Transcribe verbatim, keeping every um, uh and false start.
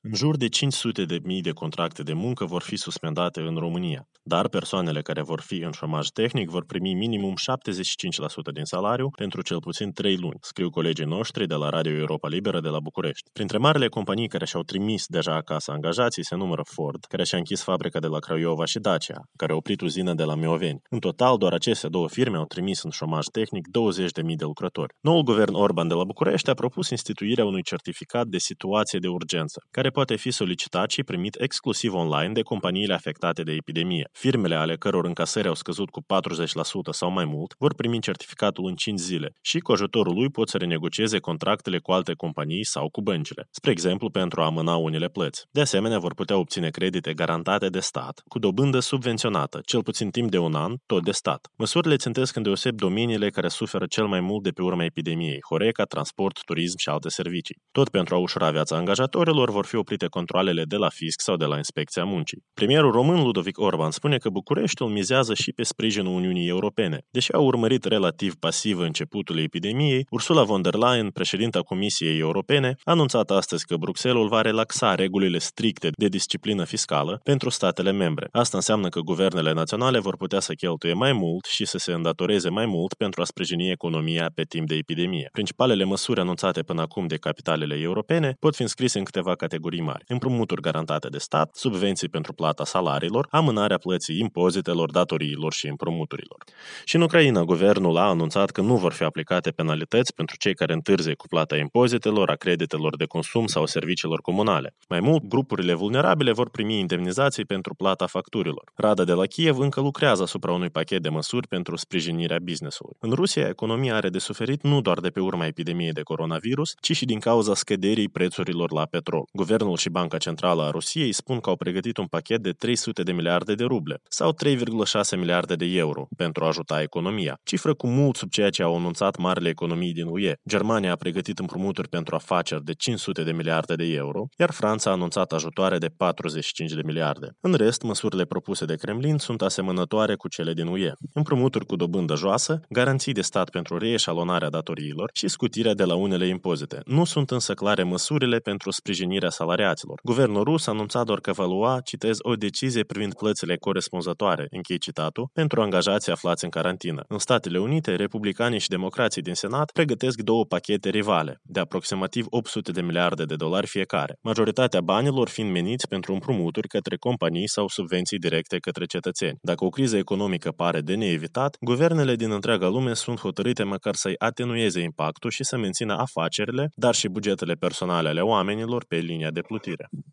În jur de cinci sute de mii de contracte de muncă vor fi suspendate în România, dar persoanele care vor fi în șomaj tehnic vor primi minimum șaptezeci și cinci la sută din salariu pentru cel puțin trei luni, scriu colegii noștri de la Radio Europa Liberă de la București. Printre marile companii care și-au trimis deja acasă angajații se numără Ford, care și-a închis fabrica de la Craiova, și Dacia, care a oprit uzina de la Mioveni. În total, doar aceste două firme au trimis în șomaj tehnic douăzeci de mii de lucrători. Noul guvern Orban de la București a propus instituirea unui certificat de situație de urgență, care poate fi solicitat și primit exclusiv online de companiile afectate de epidemie. Firmele ale căror încasări au scăzut cu patruzeci la sută sau mai mult vor primi certificatul în cinci zile și cu ajutorul lui pot să renegocieze contractele cu alte companii sau cu băncile, spre exemplu pentru a amâna unele plăți. De asemenea, vor putea obține credite garantate de stat, cu dobândă subvenționată, cel puțin timp de un an, tot de stat. Măsurile țintesc îndeosebi domeniile care suferă cel mai mult de pe urma epidemiei: Horeca, transport, turism și alte servicii. Tot pentru a ușura viața angajatorilor vor fi oprite controalele de la fisc sau de la Inspecția Muncii. Premierul român Ludovic Orban spune că Bucureștiul mizează și pe sprijinul Uniunii Europene. Deși a urmărit relativ pasiv începutul epidemiei, Ursula von der Leyen, președinta Comisiei Europene, a anunțat astăzi că Bruxelles va relaxa regulile stricte de disciplină fiscală pentru statele membre. Asta înseamnă că guvernele naționale vor putea să cheltuie mai mult și să se îndatoreze mai mult pentru a sprijini economia pe timp de epidemie. Principalele măsuri anunțate până acum de capitalele europene pot fi înscrise în câteva categorii mari: împrumuturi garantate de stat, subvenții pentru plata salariilor, amânarea plății impozitelor, datoriilor și împrumuturilor. Și în Ucraina, guvernul a anunțat că nu vor fi aplicate penalități pentru cei care întârzie cu plata impozitelor, a creditelor de consum sau serviciilor comunale. Mai mult, grupurile vulnerabile vor primi indemnizații pentru plata facturilor. Rada de la Kiev încă lucrează asupra unui pachet de măsuri pentru sprijinirea business-ului. În Rusia, economia are de suferit nu doar de pe urma epidemiei de coronavirus, ci și din cauza scăderii prețurilor la petrol. Guvernul și Banca Centrală a Rusiei spun că au pregătit un pachet de trei sute de miliarde de ruble sau trei virgulă șase miliarde de euro pentru a ajuta economia, cifră cu mult sub ceea ce au anunțat marile economii din U E. Germania a pregătit împrumuturi pentru afaceri de cinci sute de miliarde de euro, iar Franța a anunțat ajutoare de patruzeci și cinci de miliarde. În rest, măsurile propuse de Kremlin sunt asemănătoare cu cele din U E: împrumuturi cu dobândă joasă, garanții de stat pentru reeșalonarea datoriilor și scutirea de la unele impozite. Nu sunt însă clare măsurile pentru sprijinirea salariaților. Guvernul rus a anunțat doar că va lua, citez, o decizie privind plățile corespunzătoare, închei citatul, pentru angajații aflați în carantină. În Statele Unite, republicanii și democrații din Senat pregătesc două pachete rivale, de aproximativ opt sute de miliarde de dolari fiecare, majoritatea banilor fiind meniți pentru împrumuturi către companii sau subvenții directe către cetățeni. Dacă o criză economică pare de neevitat, guvernele din întreaga lume sunt hotărâte măcar să-i atenueze impactul și să mențină afacerile, dar și bugetele personale ale oamenilor pe linia de plutire.